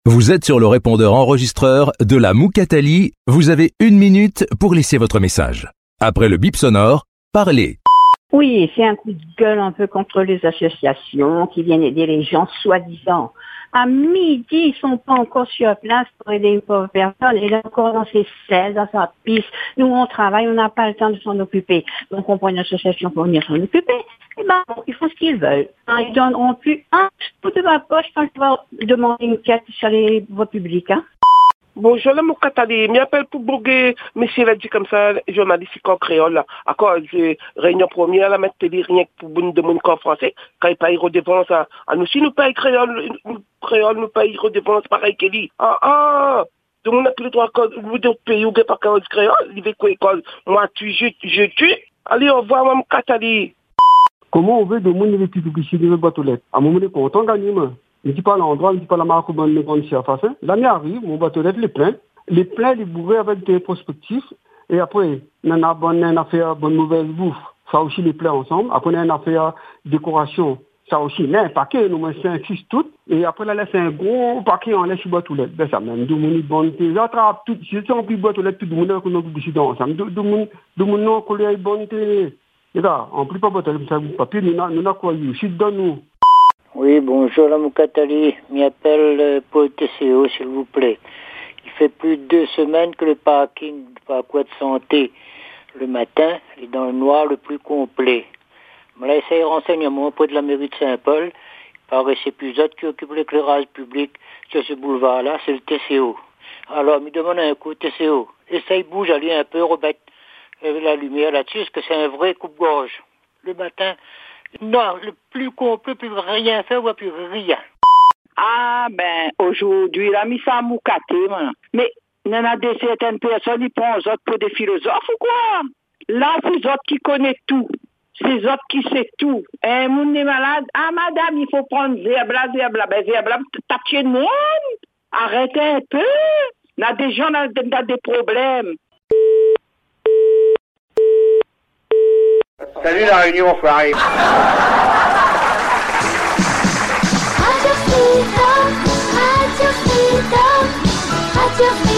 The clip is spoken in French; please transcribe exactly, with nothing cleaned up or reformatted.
Vous êtes sur le répondeur enregistreur de la Moukatali. Vous avez une minute pour laisser votre message. Après le bip sonore, parlez. Oui, c'est un coup de gueule un peu contre les associations qui viennent aider les gens soi-disant. À midi, ils sont pas encore sur place pour aider une pauvre personne. Et là encore dans ses selles, dans sa piste. Nous, on travaille, on n'a pas le temps de s'en occuper. Donc, on prend une association pour venir s'en occuper. Eh ben, bon, ils font ce qu'ils veulent. Hein, ils donneront plus un sou de ma poche quand je vais demander une quête sur les voies publiques, hein. Bonjour, la Moukatali. M'appelle pour bloguer, monsieur l'a dit comme ça, journaliste en créole, là. Encore, j'ai réunion première, là, mettre rien que pour de mon corps français, quand il paye redevance à, à nous, si nous payons créole, nous, créole, nous payons redevance pareil qu'il dit. Ah, ah! Tout le monde a plus le droit, vous de pays ou pas quand créole, il veut quoi école? Moi, tu, je, je tue. Allez, au revoir, Mme Moukatali. Comment on veut de mon équipe publicité de boîte aux lettres? À un moment donné, quand on gagne, je ne dis pas l'endroit, je ne dis pas la marque où on est en surface. Là, il arrive, mon bateau lettres, les pleins. Les pleins, les bourrés avec des prospectifs. Et après, on a une affaire, bonne mauvaise bouffe. Ça aussi, les pleins ensemble. Après, on a une affaire décoration. Ça aussi, là, un paquet, nous, c'est un six tout. Et après, là, c'est un gros paquet en laisse boîte aux lettres. Ben, ça même. Deux minutes, bonne thé. J'attrape tout. Je suis en plus boîte aux lettres, tout le monde a une publicité ensemble. Deux minutes, deux minutes, qu'on ait bonne thé. Et là, en plus, pas boîte aux lettres, papier, nous avons quoi, je suis dans nous. Oui, bonjour la Moukatali, m'y appelle euh, pour le T C O s'il vous plaît. Il fait plus de deux semaines que le parking du parcours de santé le matin est dans le noir le plus complet. On a essayé de renseignements auprès de la mairie de Saint-Paul. Il paraît que c'est plus autres qui occupent l'éclairage public sur ce boulevard-là, c'est le T C O. Alors, me demande un coup, T C O, essaye bouge, allez un peu, remettre la lumière là-dessus, parce que c'est un vrai coupe-gorge. Le matin, non, le plus complet, plus rien faire, on voit plus rien. Ah, ben, aujourd'hui, la mis ça à Moukaté, man. Mais, il y en a des certaines personnes, ils prennent eux autres pour des philosophes ou quoi? Là, c'est eux autres qui connaissent tout. C'est eux autres qui savent tout. Un monde est malade. Ah, madame, il faut prendre Zéabla, Zéabla. Ben, Zéabla, t'as tué le monde. Arrêtez un peu. Il y a des gens, il y a des problèmes. Salut la réunion, enfoiré. Radio Freedom, Radio Freedom, Radio Freedom.